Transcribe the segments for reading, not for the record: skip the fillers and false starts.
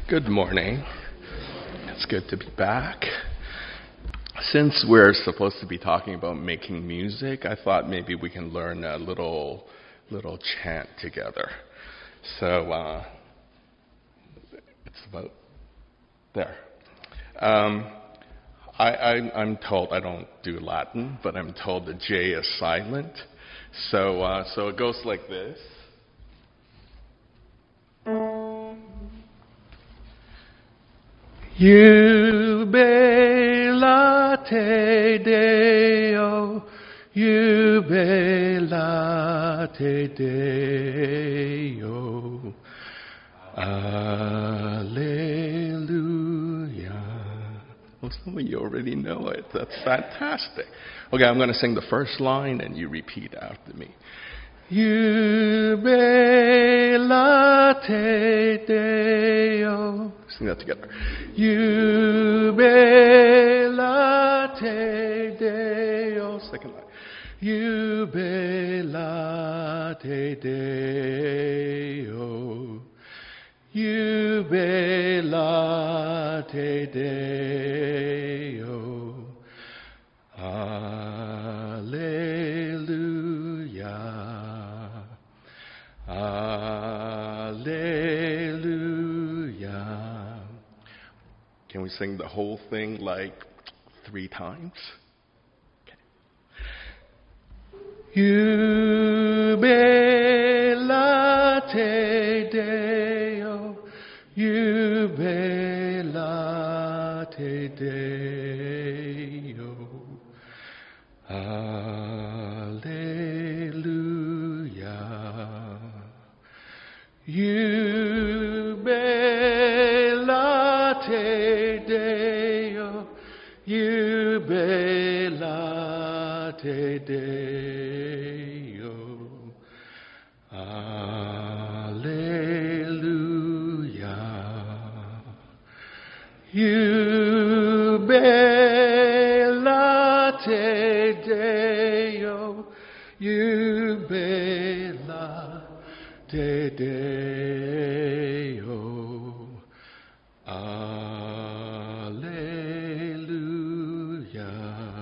Good morning. It's good to be back. Since we're supposed to be talking about making music, I thought maybe we can learn a little chant together. So it's about there. I'm told I don't do Latin, but I'm told the J is silent. So it goes like this. Jubilate Deo, jubilate Deo, Alleluia. Well, some of you already know it. That's fantastic. Okay, I'm going to sing the first line and you repeat after me. Jubilate Deo. Sing that together. Jubilate Deo. Second line. Jubilate Deo. Jubilate Deo. Alleluia. Alleluia. Can we sing the whole thing like 3 times? Okay. Jubilate Deo, jubilate Deo. Alleluia. Jubilate Deo, jubilate Deo. Alleluia. Jubilate Deo, jubilate Deo. Alleluia.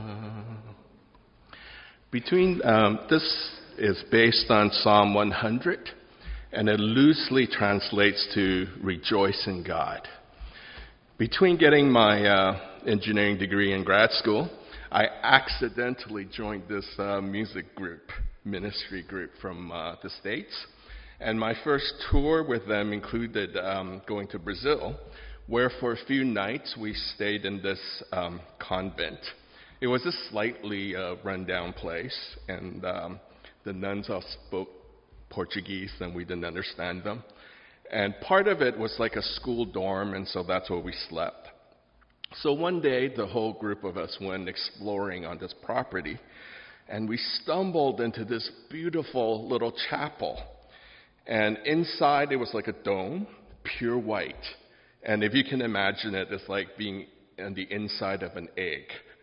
This is based on Psalm 100, and it loosely translates to rejoice in God. Between getting my engineering degree in grad school, I accidentally joined this music group, ministry group from the States. And my first tour with them included going to Brazil, where for a few nights we stayed in this convent. It was a slightly run-down place, and the nuns all spoke Portuguese, and we didn't understand them. And part of it was like a school dorm, and so that's where we slept. So one day, the whole group of us went exploring on this property, and we stumbled into this beautiful little chapel. And inside, it was like a dome, pure white. And if you can imagine it, it's like being on the inside of an egg.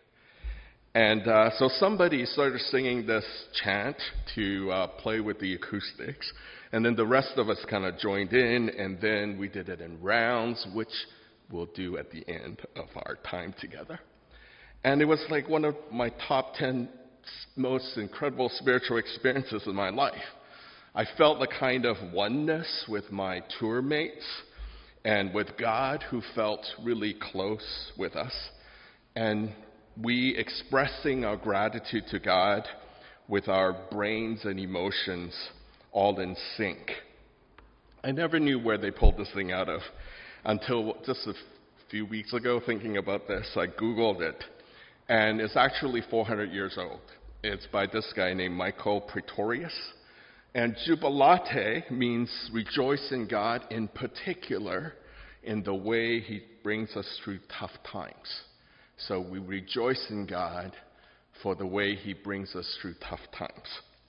And so somebody started singing this chant to play with the acoustics. And then the rest of us kind of joined in, and then we did it in rounds, which we'll do at the end of our time together. And it was like one of my top 10 most incredible spiritual experiences in my life. I felt the kind of oneness with my tour mates and with God, who felt really close with us. And we expressing our gratitude to God with our brains and emotions all in sync. I never knew where they pulled this thing out of until just a few weeks ago, thinking about this. I Googled it, and it's actually 400 years old. It's by this guy named Michael Pretorius. And jubilate means rejoice in God, in particular in the way he brings us through tough times. So we rejoice in God for the way he brings us through tough times.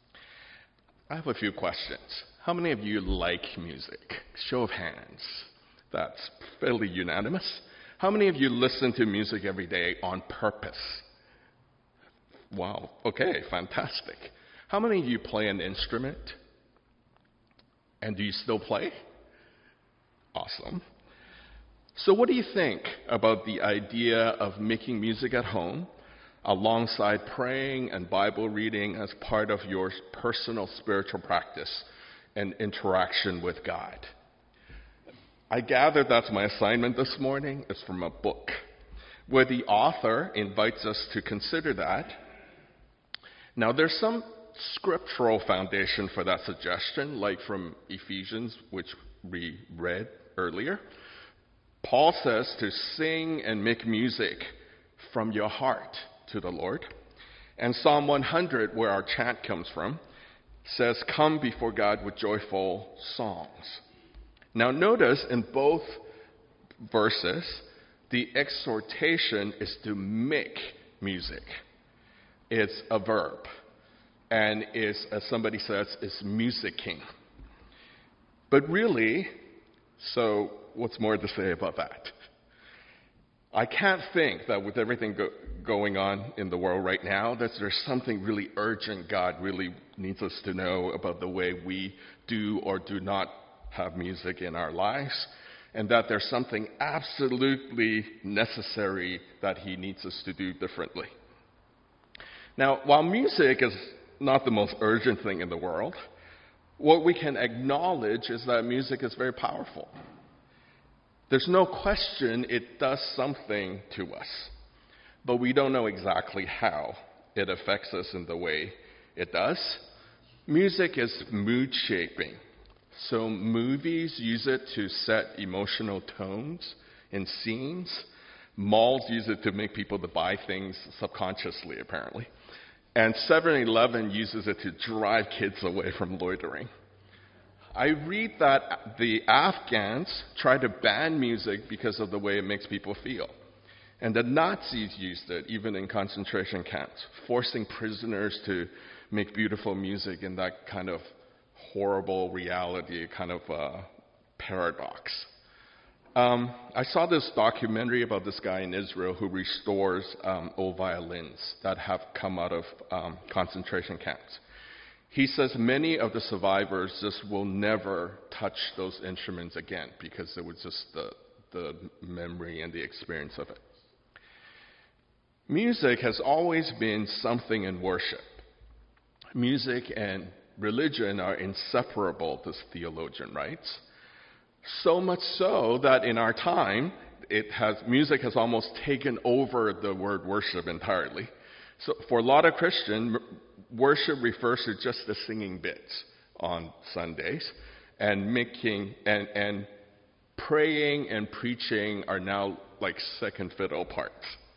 I have a few questions. How many of you like music? Show of hands. That's fairly unanimous. How many of you listen to music every day on purpose? Wow, okay, fantastic. How many of you play an instrument? And do you still play? Awesome. So what do you think about the idea of making music at home alongside praying and Bible reading as part of your personal spiritual practice and interaction with God? I gather that's my assignment this morning. It's from a book where the author invites us to consider that. Now, there's some scriptural foundation for that suggestion, like from Ephesians, which we read earlier. Paul says to sing and make music from your heart to the Lord. And Psalm 100, where our chant comes from, says, come before God with joyful songs. Now notice in both verses, the exhortation is to make music. It's a verb. And is, as somebody says, is musicking. But really, so what's more to say about that? I can't think that with everything going on in the world right now, that there's something really urgent God really needs us to know about the way we do or do not have music in our lives, and that there's something absolutely necessary that He needs us to do differently. Now, while music is not the most urgent thing in the world, what we can acknowledge is that music is very powerful. There's no question it does something to us, but we don't know exactly how it affects us in the way it does. Music is mood shaping. So movies use it to set emotional tones in scenes. Malls use it to make people to buy things subconsciously, apparently. And 7-Eleven uses it to drive kids away from loitering. I read that the Afghans tried to ban music because of the way it makes people feel. And the Nazis used it, even in concentration camps, forcing prisoners to make beautiful music in that kind of horrible reality, kind of paradox. I saw this documentary about this guy in Israel who restores old violins that have come out of concentration camps. He says many of the survivors just will never touch those instruments again because it was just the memory and the experience of it. Music has always been something in worship. Music and religion are inseparable, this theologian writes. So much so that in our time, music has almost taken over the word worship entirely. So for a lot of Christians, worship refers to just the singing bits on Sundays, and praying and preaching are now like second fiddle parts.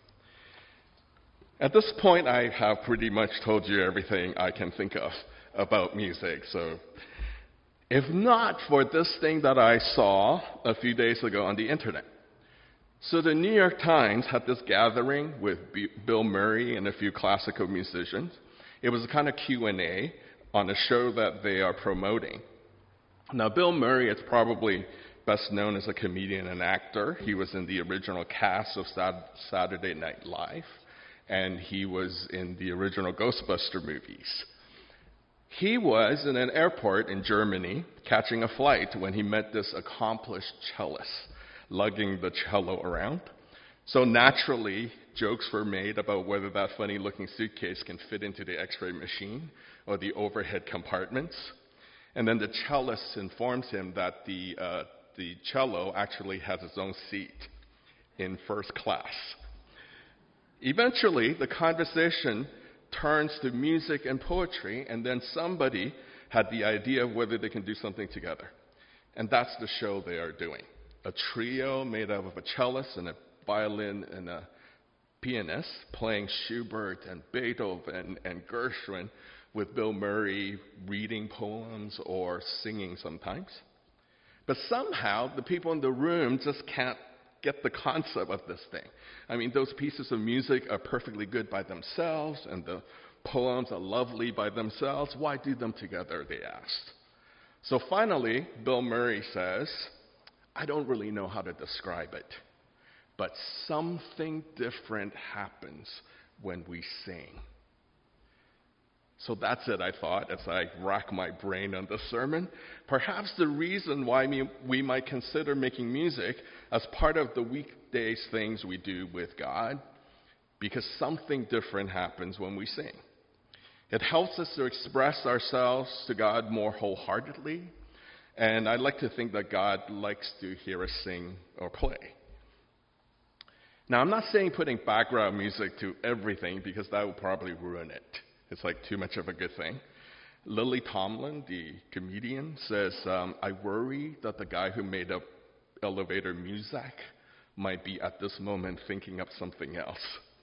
At this point, I have pretty much told you everything I can think of about music. So if not for this thing that I saw a few days ago on the internet. So the New York Times had this gathering with Bill Murray and a few classical musicians. It was a kind of Q&A on a show that they are promoting. Now, Bill Murray is probably best known as a comedian and actor. He was in the original cast of Saturday Night Live, and he was in the original Ghostbuster movies. He was in an airport in Germany catching a flight when he met this accomplished cellist lugging the cello around. So naturally, jokes were made about whether that funny-looking suitcase can fit into the X-ray machine or the overhead compartments. And then the cellist informs him that the cello actually has its own seat in first class. Eventually, the conversation turns to music and poetry, and then somebody had the idea of whether they can do something together. And that's the show they are doing. A trio made up of a cellist and a violin and a pianist playing Schubert and Beethoven and Gershwin, with Bill Murray reading poems or singing sometimes. But somehow the people in the room just can't get the concept of this thing. I mean, those pieces of music are perfectly good by themselves, and the poems are lovely by themselves. Why do them together, they asked. So finally, Bill Murray says, I don't really know how to describe it, but something different happens when we sing. So that's it, I thought, as I racked my brain on the sermon. Perhaps the reason why we might consider making music as part of the weekdays things we do with God, because something different happens when we sing. It helps us to express ourselves to God more wholeheartedly, and I like to think that God likes to hear us sing or play. Now, I'm not saying putting background music to everything, because that would probably ruin it. It's like too much of a good thing. Lily Tomlin, the comedian, says, I worry that the guy who made up elevator music might be at this moment thinking of something else.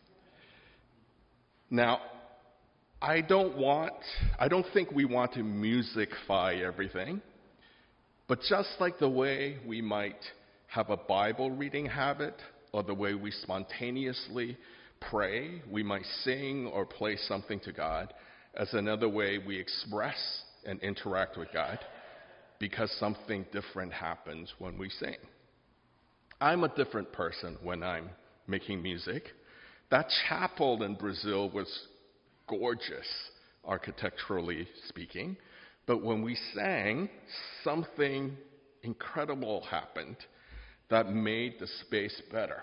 Now, I don't think we want to musicify everything, but just like the way we might have a Bible reading habit, or the way we spontaneously pray, we might sing or play something to God as another way we express and interact with God, because something different happens when we sing. I'm a different person when I'm making music. That chapel in Brazil was gorgeous, architecturally speaking, but when we sang, something incredible happened that made the space better.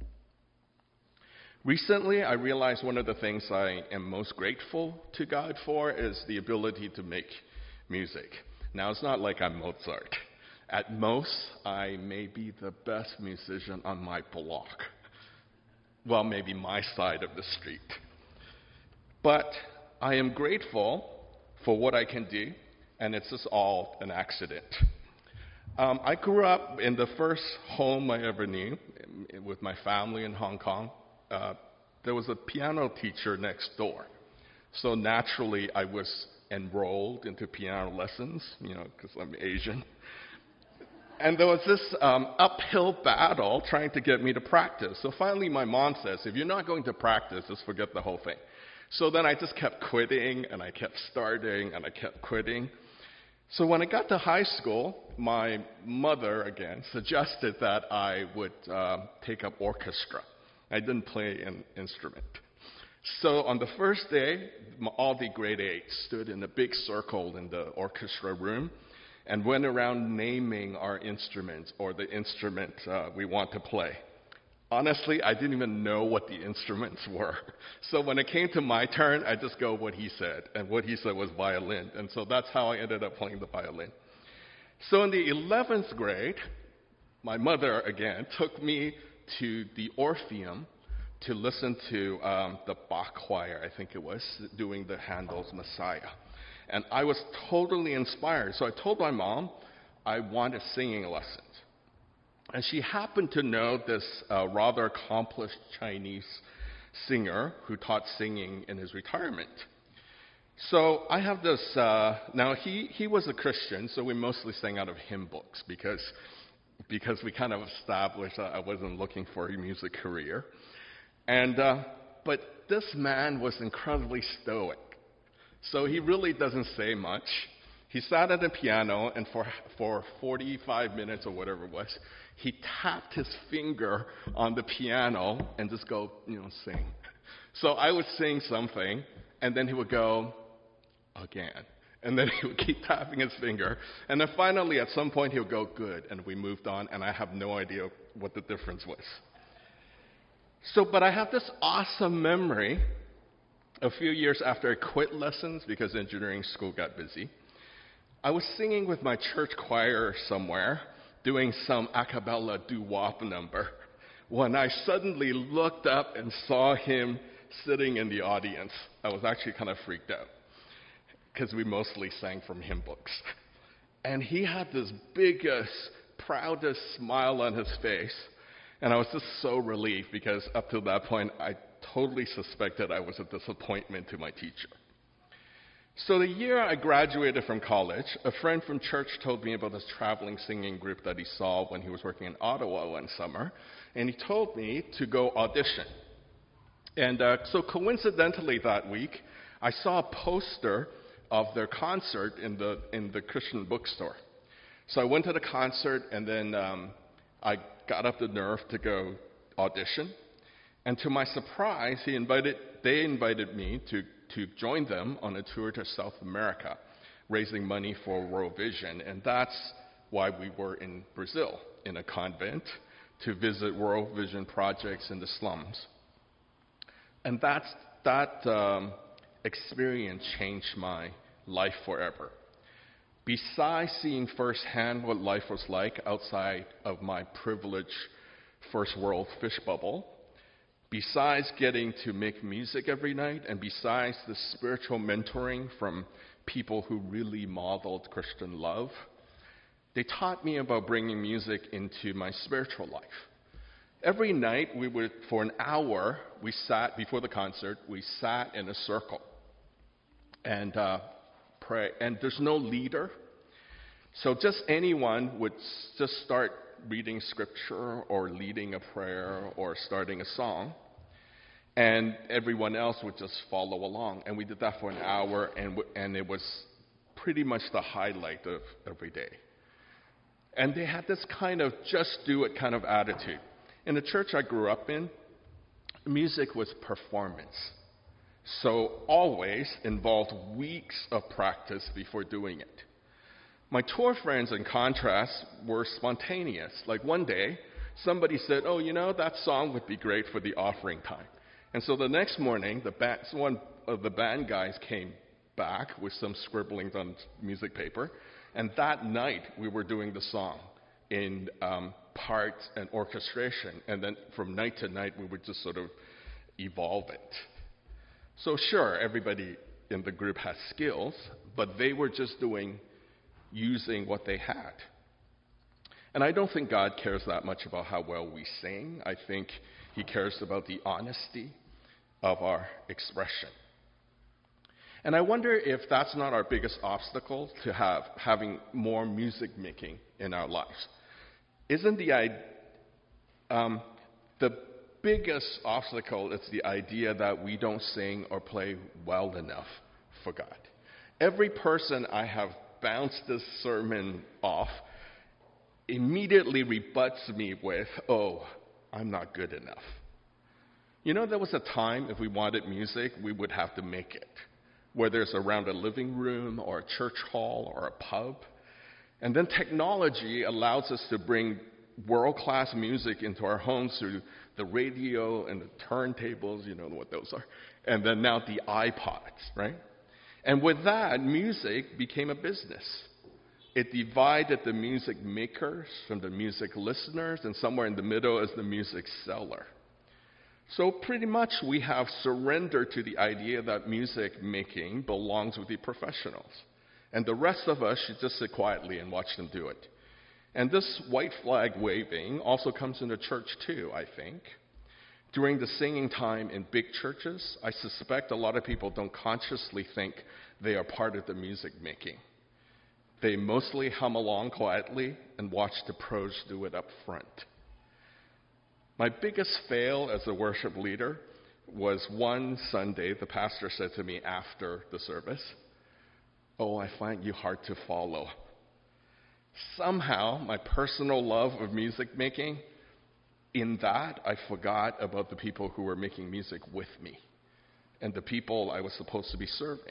Recently, I realized one of the things I am most grateful to God for is the ability to make music. Now, it's not like I'm Mozart. At most, I may be the best musician on my block. Well, maybe my side of the street. But I am grateful for what I can do, and it's just all an accident. I grew up in the first home I ever knew with my family in Hong Kong. There was a piano teacher next door. So naturally, I was enrolled into piano lessons, because I'm Asian. And there was this uphill battle trying to get me to practice. So finally, my mom says, if you're not going to practice, just forget the whole thing. So then I just kept quitting, and I kept starting, and I kept quitting. So when I got to high school, my mother, again, suggested that I would take up orchestra. I didn't play an instrument. So on the first day, all the grade 8s stood in a big circle in the orchestra room and went around naming our instruments, or the instrument we want to play. Honestly, I didn't even know what the instruments were. So when it came to my turn, I just go what he said, and what he said was violin. And so that's how I ended up playing the violin. So in the 11th grade, my mother, again, took me to the Orpheum to listen to the Bach choir, I think it was, doing the Handel's Messiah. And I was totally inspired. So I told my mom I wanted singing lessons. And she happened to know this rather accomplished Chinese singer who taught singing in his retirement. So I have this, now he was a Christian, so we mostly sang out of hymn books because we kind of established I wasn't looking for a music career. And but this man was incredibly stoic. So he really doesn't say much. He sat at the piano, and for 45 minutes or whatever it was, he tapped his finger on the piano and just go, sing. So I would sing something, and then he would go, again. And then he would keep tapping his finger. And then finally, at some point, he would go, good. And we moved on, and I have no idea what the difference was. But I have this awesome memory a few years after I quit lessons because engineering school got busy. I was singing with my church choir somewhere, doing some a cappella doo-wop number, when I suddenly looked up and saw him sitting in the audience. I was actually kind of freaked out, because we mostly sang from hymn books. And he had this biggest, proudest smile on his face, and I was just so relieved, because up to that point, I totally suspected I was a disappointment to my teacher. So the year I graduated from college, a friend from church told me about this traveling singing group that he saw when he was working in Ottawa one summer, and he told me to go audition. And so coincidentally that week, I saw a poster of their concert in the Christian bookstore. So I went to the concert, and then I got up the nerve to go audition. And to my surprise, they invited me to to join them on a tour to South America, raising money for World Vision. And that's why we were in Brazil, in a convent, to visit World Vision projects in the slums. And that experience changed my life forever. Besides seeing firsthand what life was like outside of my privileged first world fish bubble, besides getting to make music every night, and besides the spiritual mentoring from people who really modeled Christian love, they taught me about bringing music into my spiritual life. Every night, for an hour, we sat before the concert, we sat in a circle and pray. And there's no leader. So just anyone would just start reading scripture or leading a prayer or starting a song. And everyone else would just follow along. And we did that for an hour, and it was pretty much the highlight of every day. And they had this kind of just do it kind of attitude. In the church I grew up in, music was performance. So always involved weeks of practice before doing it. My tour friends, in contrast, were spontaneous. Like one day, somebody said, oh, that song would be great for the offering time. And so the next morning, one of the band guys came back with some scribblings on music paper. And that night, we were doing the song in parts and orchestration. And then from night to night, we would just sort of evolve it. So sure, everybody in the group has skills, but they were just using what they had. And I don't think God cares that much about how well we sing. I think he cares about the honesty of our expression. And I wonder if that's not our biggest obstacle to having more music making in our lives. Isn't the biggest obstacle is the idea that we don't sing or play well enough for God. Every person I have bounced this sermon off immediately rebuts me with, oh, I'm not good enough. There was a time if we wanted music, we would have to make it, whether it's around a living room or a church hall or a pub. And then technology allows us to bring world-class music into our homes through the radio and the turntables, you know what those are, and then now the iPods, right? And with that, music became a business. It divided the music makers from the music listeners, and somewhere in the middle is the music seller. So pretty much we have surrendered to the idea that music making belongs with the professionals. And the rest of us should just sit quietly and watch them do it. And this white flag waving also comes into church too, I think. During the singing time in big churches, I suspect a lot of people don't consciously think they are part of the music making. They mostly hum along quietly and watch the pros do it up front. My biggest fail as a worship leader was one Sunday, the pastor said to me after the service, oh, I find you hard to follow. Somehow, my personal love of music making, in that, I forgot about the people who were making music with me and the people I was supposed to be serving.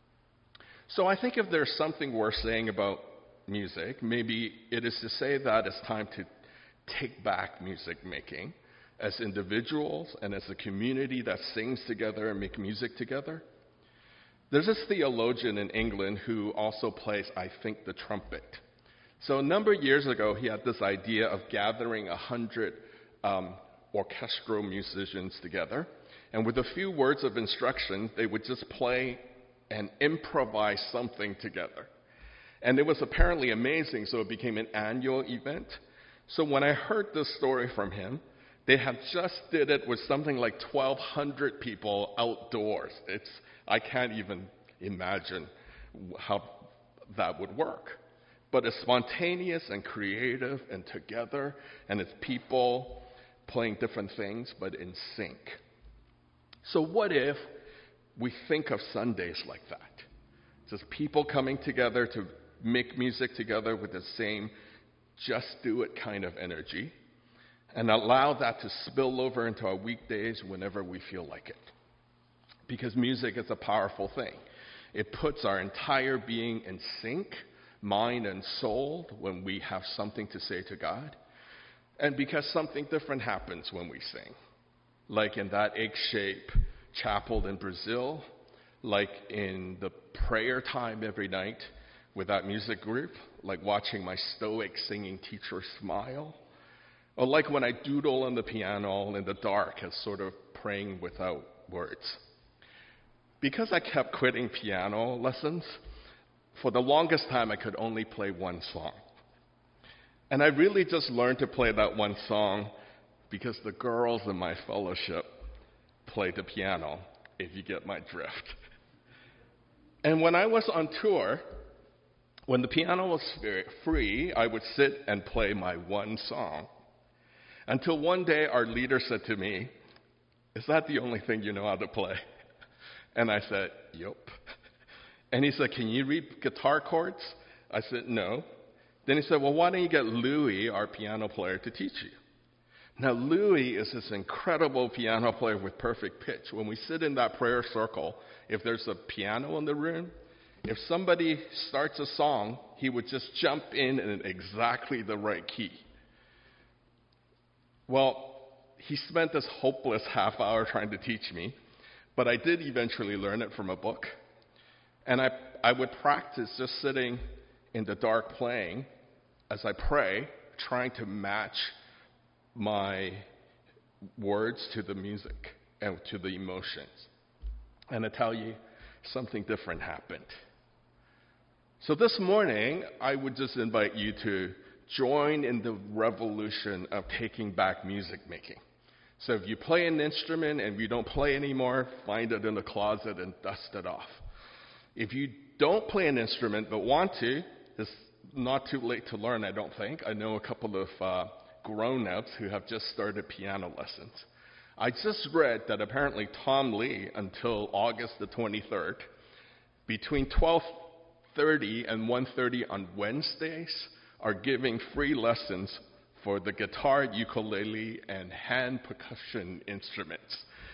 So I think if there's something worth saying about music, maybe it is to say that it's time to take back music making as individuals and as a community that sings together and make music together. There's this theologian in England who also plays, I think, the trumpet. So a number of years ago, he had this idea of gathering 100 orchestral musicians together, and with a few words of instruction, they would just play and improvise something together. And it was apparently amazing, so it became an annual event. So when I heard this story from him, they had just did it with something like 1,200 people outdoors. I can't even imagine how that would work. But it's spontaneous and creative and together, and it's people playing different things, but in sync. So what if we think of Sundays like that? Just people coming together to make music together with the same just do it kind of energy, and allow that to spill over into our weekdays whenever we feel like it. because music is a powerful thing. It puts our entire being in sync, mind and soul, when we have something to say to God. And because something different happens when we sing. Like in that egg-shaped chapel in Brazil, like in the prayer time every night with that music group, like watching my stoic singing teacher smile, or like when I doodle on the piano in the dark as sort of praying without words. Because I kept quitting piano lessons, for the longest time I could only play one song. And I really just learned to play that one song because the girls in my fellowship played the piano, if you get my drift. And when I was on tour, when the piano was free, I would sit and play my one song. Until one day our leader said to me, "Is that the only thing you know how to play?" And I said, "Yup." And he said, "Can you read guitar chords?" I said, "No." Then he said, "Well, why don't you get Louis, our piano player, to teach you?" Now, Louis is this incredible piano player with perfect pitch. When we sit in that prayer circle, if there's a piano in the room, if somebody starts a song, he would just jump in exactly the right key. Well, he spent this hopeless half hour trying to teach me, but I did eventually learn it from a book. And I would practice just sitting in the dark playing as I pray, trying to match my words to the music and to the emotions. And I tell you, something different happened. So this morning, I would just invite you to join in the revolution of taking back music making. So if you play an instrument and you don't play anymore, find it in the closet and dust it off. If you don't play an instrument but want to, it's not too late to learn, I don't think. I know a couple of grown-ups who have just started piano lessons. I just read that apparently Tom Lee, until August the 23rd, between 12:30 and 1:30 on Wednesdays, are giving free lessons for the guitar, ukulele, and hand percussion instruments.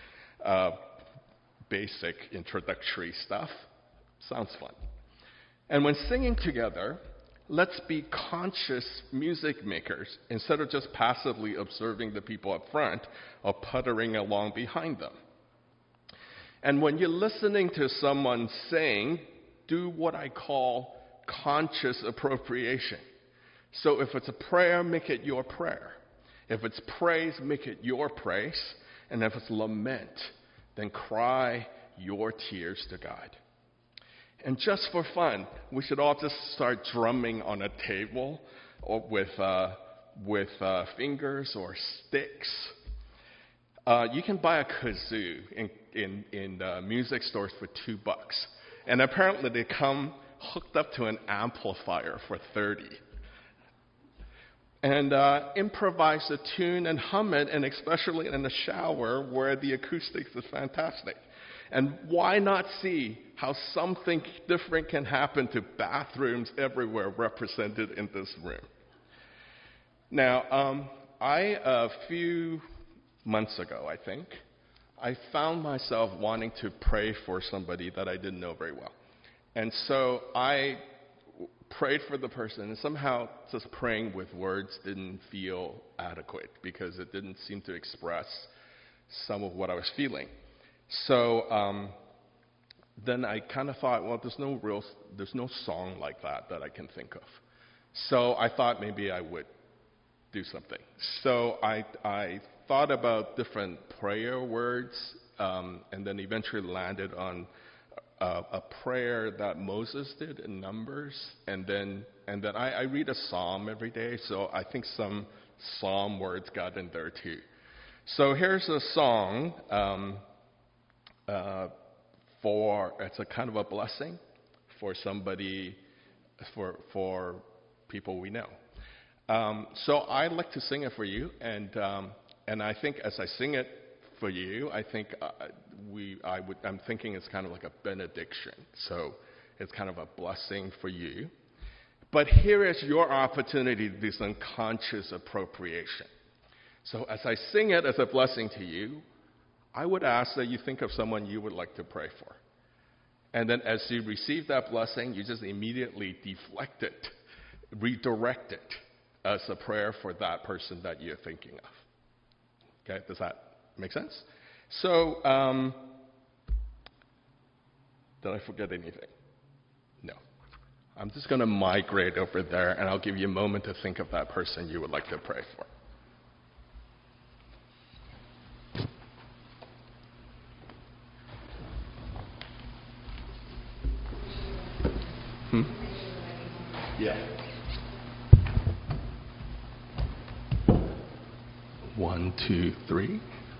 Basic introductory stuff. Sounds fun. And when singing together, let's be conscious music makers instead of just passively observing the people up front or puttering along behind them. And when you're listening to someone sing, do what I call conscious appropriation. So if it's a prayer, make it your prayer. If it's praise, make it your praise. And if it's lament, then cry your tears to God. And just for fun, we should all just start drumming on a table or with fingers or sticks. You can buy a kazoo in music stores for $2. And apparently they come hooked up to an amplifier for $30. And improvise a tune and hum it, and especially in the shower where the acoustics is fantastic. And why not see how something different can happen to bathrooms everywhere represented in this room? Now, a few months ago, I think, I found myself wanting to pray for somebody that I didn't know very well. And so I prayed for the person, and somehow just praying with words didn't feel adequate because it didn't seem to express some of what I was feeling. So then I kind of thought, well, there's no song like that I can think of. So I thought maybe I would do something. So I thought about different prayer words, and then eventually landed on a prayer that Moses did in Numbers, and then I read a psalm every day, so I think some psalm words got in there too. So here's a song it's a kind of a blessing for somebody, for people we know. So I'd like to sing it for you, and I think as I sing it for you, I think I'm thinking it's kind of like a benediction. So it's kind of a blessing for you. But here is your opportunity to do some conscious appropriation. So as I sing it as a blessing to you, I would ask that you think of someone you would like to pray for. And then as you receive that blessing, you just immediately deflect it, redirect it as a prayer for that person that you're thinking of. Okay, does that make sense? So, did I forget anything? No. I'm just going to migrate over there, and I'll give you a moment to think of that person you would like to pray for. Yeah. 1, 2, 3.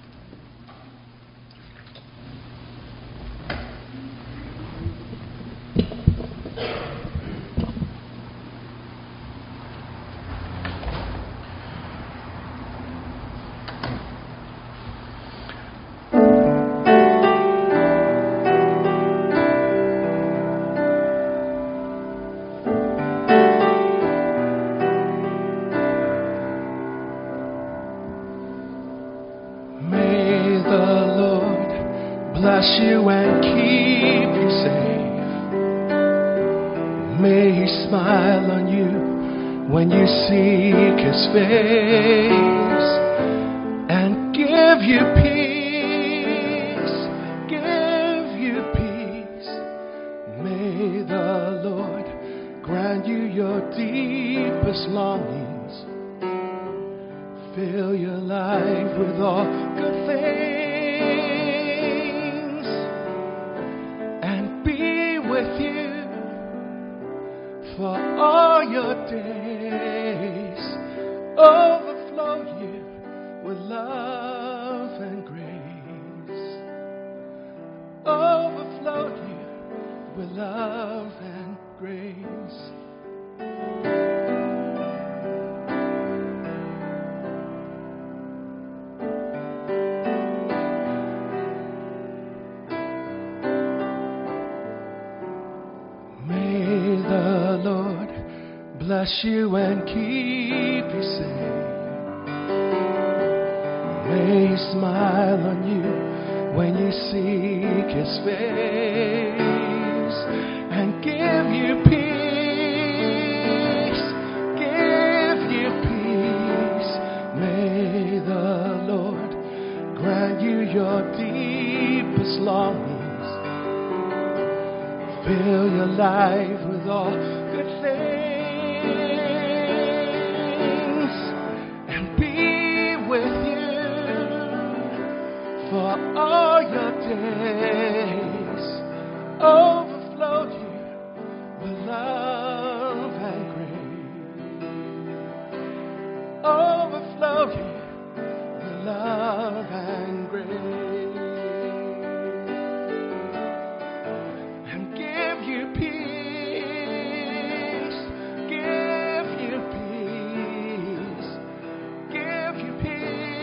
Bless you and keep you safe. May He smile on you when you seek His face and give you peace, give you peace. May the Lord grant you your deepest longings, fill your life with all good things. With you for all your days, overflow you with love and grace, overflow you with love and grace. Bless you and keep you safe. May He smile on you when you seek His face and give you peace, give you peace. May the Lord grant you your deepest longings, fill your life with all good things. For all your days, overflow you with love and grace, overflow you with love and grace, and give you peace, give you peace, give you peace.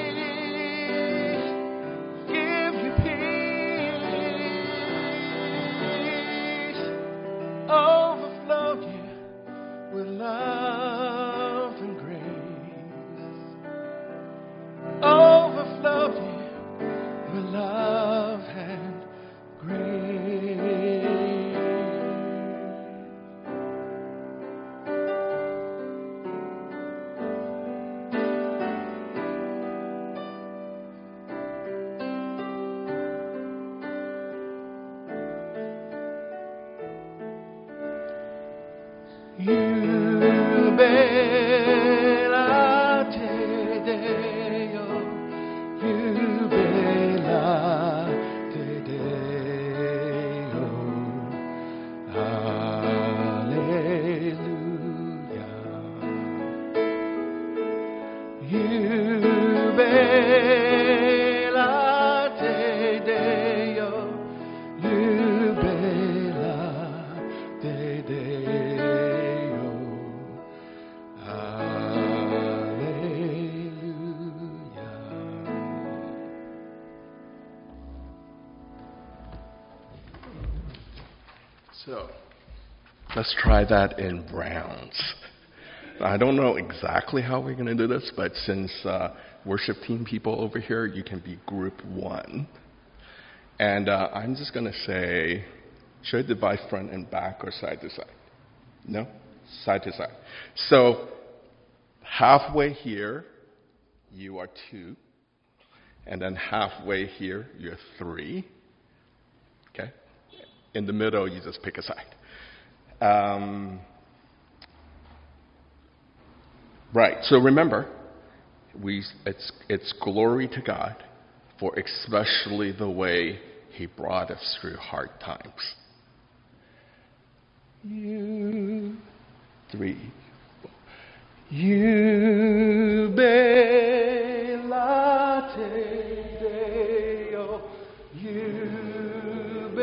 Overflow you with love and grace. Overflow you with love and grace. So, let's try that in rounds. I don't know exactly how we're going to do this, but since worship team people over here, you can be group 1. And I'm just going to say, should I divide front and back or side to side? No? Side to side. So halfway here, you are 2. And then halfway here, you're 3. Okay? In the middle, you just pick a side. Right. So remember, it's glory to God for especially the way He brought us through hard times. You, 3, 4. You belate Deo, you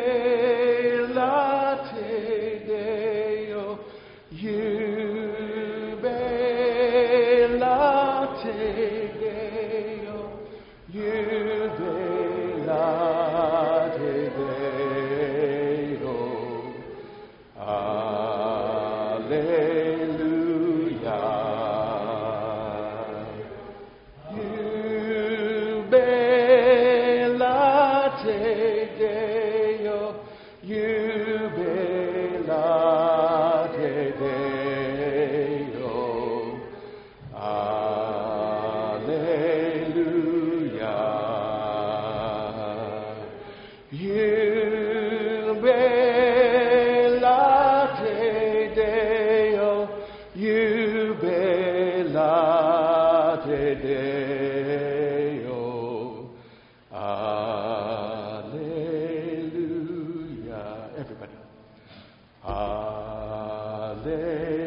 belate Deo, you belate Deo, you belate Deo. Everybody. Hallelujah.